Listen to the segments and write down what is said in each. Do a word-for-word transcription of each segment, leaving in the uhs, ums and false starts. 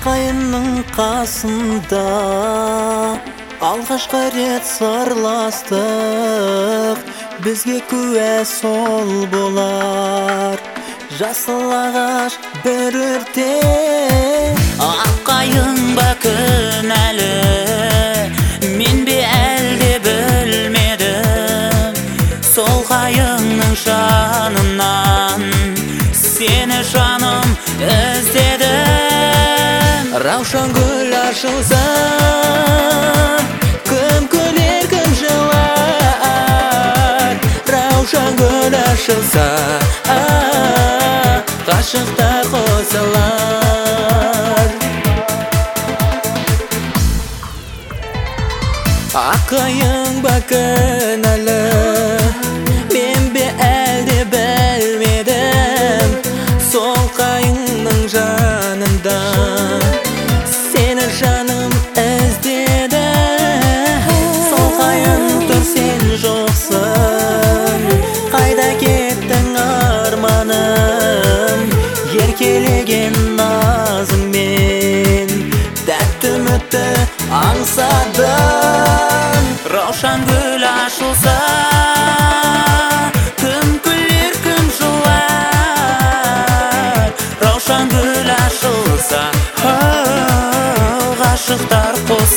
Аққайынның қасында алғашқы рет сырластық, бізге куә сол болар жасыл ағаш бір өрте. Аққайың ба кінәлі, мен бе әлде білмедім, сол қайыңның жанынан сені жаным іздедім. Раушан гүл ашылса, кім күлер, кім жылар. Раушан гүл ашылса, ғашықтар қосылар. Аққайың ба кінәлі, мен бе әлде білмедім, сол қайыңның жанында сені жаным іздеді. Сол қайың тұр, сен жоқсың, қайда кеттің арманым? Еркелеген назыңмен тәтті үмітті аңсадым. Раушан гүл ашылса, кім күлер, кім жылар. Раушан гүл ашылса, ғашықтар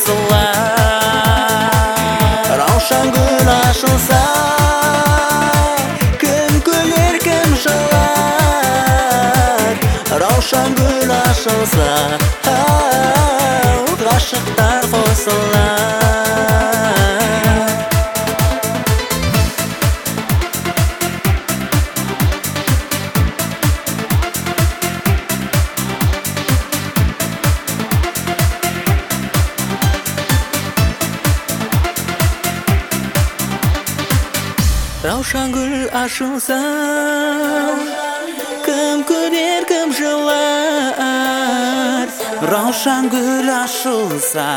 қосылар. Раушан гүл ашылса, кім күлер, кім жылар. Раушан гүл ашылса, ғашықтар қосылар. Раушан гүл ашылса, кім күлер, кім жылар. Раушан гүл ашылса,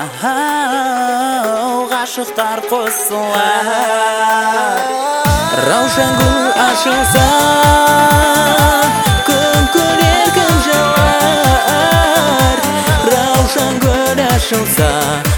ғашықтар қосылар. Раушан гүл ашылса, кім күлер, кім жылар. Раушан гүл ашылса,